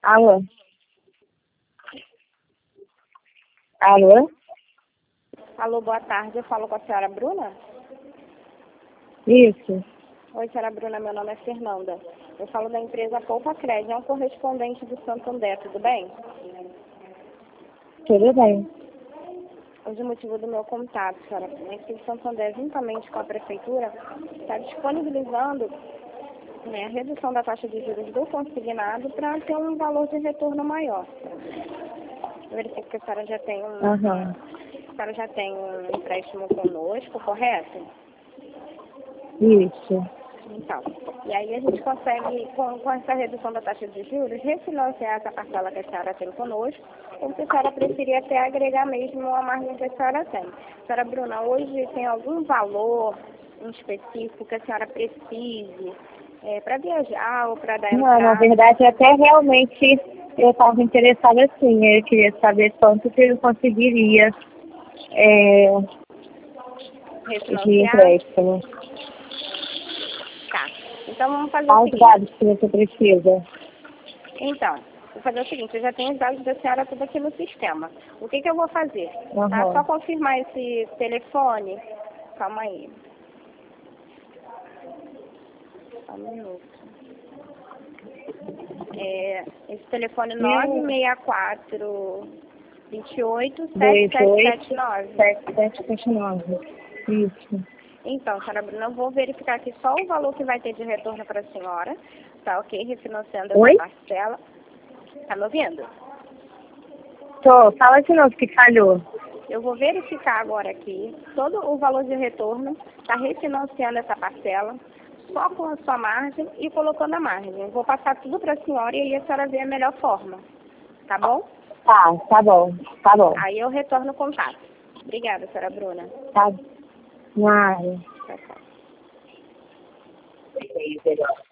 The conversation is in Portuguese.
Alô? Alô? Alô, boa tarde. Eu falo com a senhora Bruna? Isso. Oi, senhora Bruna. Meu nome é Fernanda. Eu falo da empresa Poupa Crédito. É um correspondente do Santander, tudo bem? Tudo bem. Hoje o motivo do meu contato, senhora, é que o Santander, juntamente com a Prefeitura, está disponibilizando a redução da taxa de juros do consignado para ter um valor de retorno maior. Eu verifico que a senhora já tem Aham. a senhora já tem um empréstimo conosco, correto? Isso. Então, e aí a gente consegue, com essa redução da taxa de juros, refinanciar essa parcela que a senhora tem conosco, ou se a senhora preferir até agregar mesmo a margem que a senhora tem. Senhora Bruna, hoje tem algum valor em específico que a senhora precise para viajar ou para dar Não, na entrada? verdade, até realmente eu estava interessada sim. Eu queria saber quanto que eu conseguiria de Refinanciar? empréstimo. Tá. Então vamos fazer o Quais seguinte. dados que você precisa? Então, vou fazer o seguinte, eu já tenho os dados da senhora tudo aqui no sistema. O que eu vou fazer? Tá? Só Aham. confirmar esse telefone. Calma aí. Só um minuto. Esse telefone 964 28 28 7779. 7779. Isso. Então, senhora Bruna, eu vou verificar aqui só o valor que vai ter de retorno para a senhora. Tá, ok? Refinanciando essa Oi? parcela. Tá me ouvindo? Tô. Fala de novo que falhou. Eu vou verificar agora aqui todo o valor de retorno, está refinanciando essa parcela, só com a sua margem e colocando a margem. Eu vou passar tudo para a senhora e aí a senhora vê a melhor forma. Tá bom? Tá bom. Tá bom. Aí eu retorno o contato. Obrigada, senhora Bruna. Tá. Nada. Tchau, tchau.